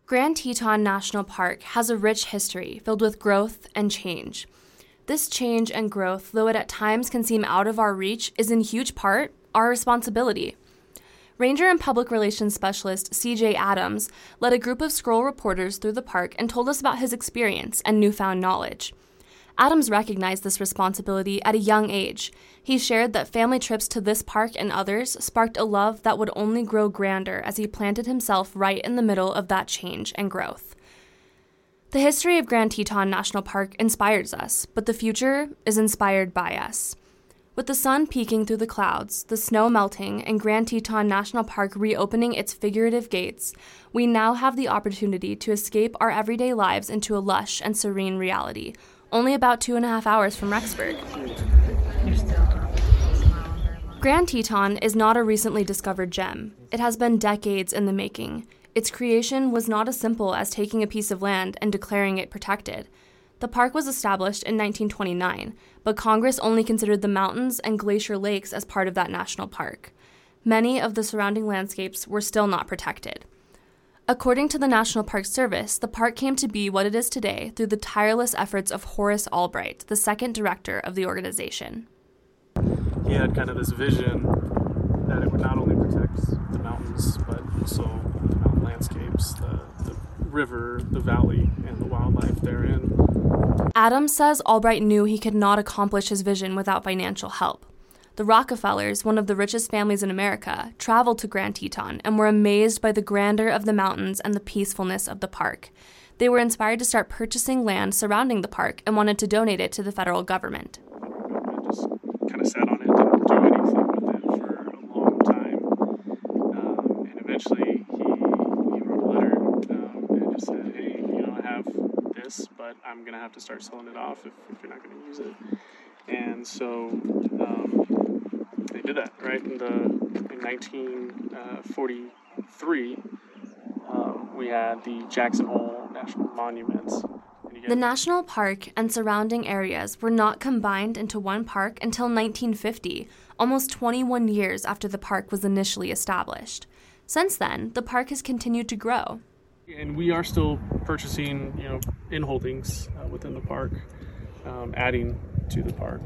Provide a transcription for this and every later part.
Grand Teton National Park has a rich history filled with growth and change. This change and growth, though it at times can seem out of our reach, is in huge part our responsibility. Ranger and Public Relations Specialist C.J. Adams led a group of Scroll reporters through the park and told us about his experience and newfound knowledge. Adams recognized this responsibility at a young age. He shared that family trips to this park and others sparked a love that would only grow grander as he planted himself right in the middle of that change and growth. The history of Grand Teton National Park inspires us, but the future is inspired by us. With the sun peeking through the clouds, the snow melting, and Grand Teton National Park reopening its figurative gates, we now have the opportunity to escape our everyday lives into a lush and serene reality, only about 2.5 hours from Rexburg. Grand Teton is not a recently discovered gem. It has been decades in the making. Its creation was not as simple as taking a piece of land and declaring it protected. The park was established in 1929, but Congress only considered the mountains and glacier lakes as part of that national park. Many of the surrounding landscapes were still not protected. According to the National Park Service, the park came to be what it is today through the tireless efforts of Horace Albright, the second director of the organization. He had kind of this vision that it would not only protect the mountains, but also the mountain landscapes, the river, the valley, and the wildlife therein. Adams says Albright knew he could not accomplish his vision without financial help. The Rockefellers, one of the richest families in America, traveled to Grand Teton and were amazed by the grandeur of the mountains and the peacefulness of the park. They were inspired to start purchasing land surrounding the park and wanted to donate it to the federal government. I just kind of sat on it, didn't do anything with it for a long time. And eventually he wrote a letter and just said, hey, I have this, but I'm going to have to start selling it off if you're not going to use it. And so they did that, right? In 1943, we had the Jackson Hole National Monument. The national park and surrounding areas were not combined into one park until 1950, almost 21 years after the park was initially established. Since then, the park has continued to grow. And we are still purchasing, in holdings within the park, adding to the park.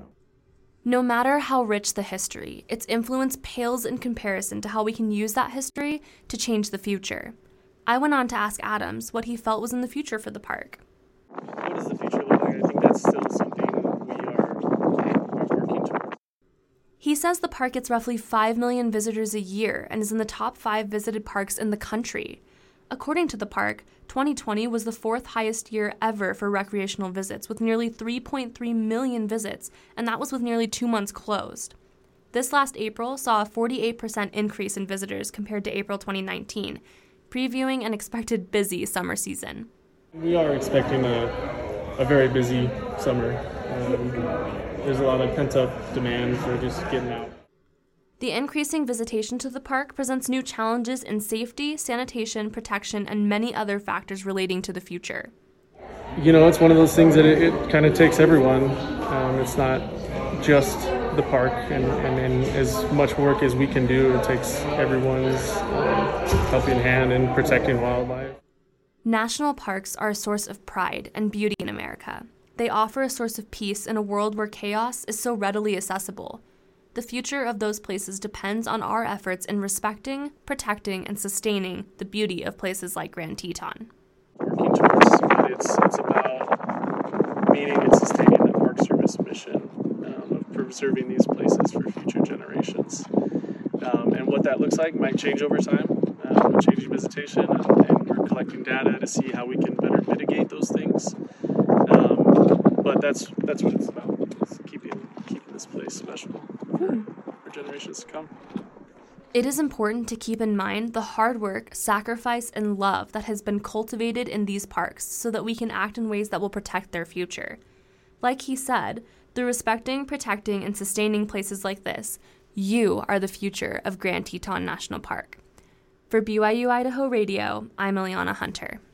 No matter how rich the history, its influence pales in comparison to how we can use that history to change the future. I went on to ask Adams what he felt was in the future for the park. What does the future look like? I think that's still something we are working towards. He says the park gets roughly 5 million visitors a year and is in the top 5 visited parks in the country. According to the park, 2020 was the 4th highest year ever for recreational visits, with nearly 3.3 million visits, and that was with nearly 2 months closed. This last April saw a 48% increase in visitors compared to April 2019, previewing an expected busy summer season. We are expecting a very busy summer. There's a lot of pent-up demand for just getting out. The increasing visitation to the park presents new challenges in safety, sanitation, protection, and many other factors relating to the future. It's one of those things that it kind of takes everyone. It's not just the park, and as much work as we can do, it takes everyone's helping hand in protecting wildlife. National parks are a source of pride and beauty in America. They offer a source of peace in a world where chaos is so readily accessible. The future of those places depends on our efforts in respecting, protecting, and sustaining the beauty of places like Grand Teton. Working towards it's about meeting and sustaining the Park Service mission of preserving these places for future generations. And what that looks like might change over time with changing visitation, and we're collecting data to see how we can better mitigate those things. But that's what it's about. It's keeping this place special for generations to come. It is important to keep in mind the hard work, sacrifice, and love that has been cultivated in these parks so that we can act in ways that will protect their future. Like he said, through respecting, protecting, and sustaining places like this, you are the future of Grand Teton National Park. For BYU Idaho Radio, I'm Eliana Hunter.